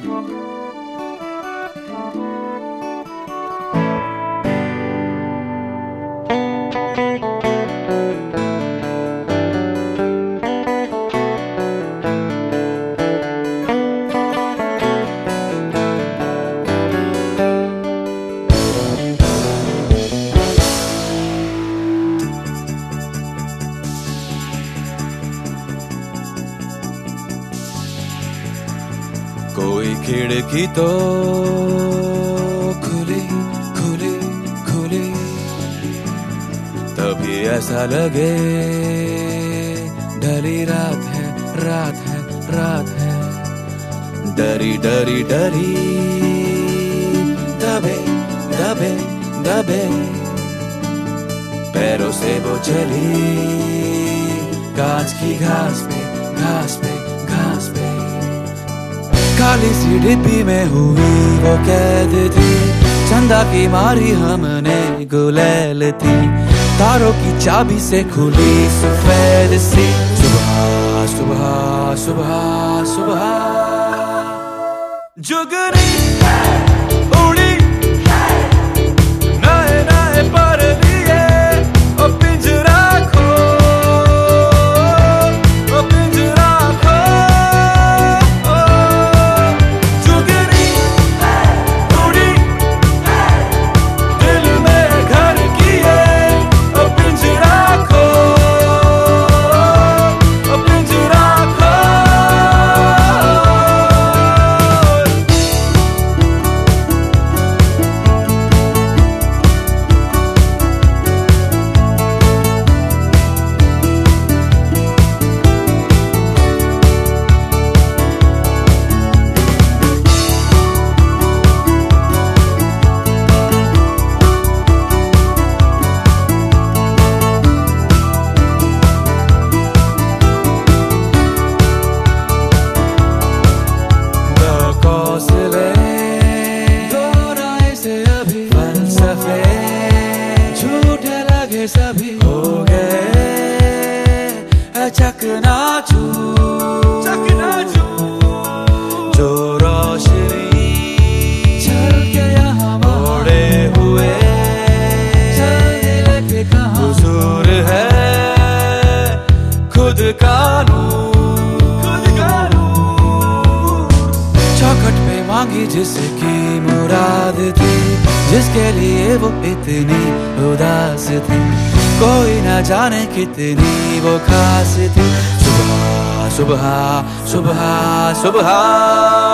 कोई खिड़की तो खुली खुली खुली, तभी ऐसा लगे ढली रात है रात है रात है। डरी डरी डरी दबे दबे दबे, पैरों से वो चली कांच की घास पे घास पे घास पे। काली सी डिब्बी में हुई वो कैद थी, चंदा की मारी हमने गुलेल थी, तारों की चाबी से खुली सफेद सी सुबह सुबह सुबह सुबह। जुगनी उड़ी नए नए पर लिए, ओ पिंजरा खो ओ पिंजरा खो। जुगनी उड़ी दिल में घर किए, ओ पिंजरा खो ओ पिंजरा खो। सभी हो गए चकनाचूर जो रोशनी चल के यहाँ मोड़े हुए चल कहाँ हुजूर है खुद कानून चौखट पे मांगी जिसकी मुराद थी, जिसके लिए वो इतनी उदास थी, कोई ना जाने कितनी वो खास थी। सुबह सुबह सुबह सुबह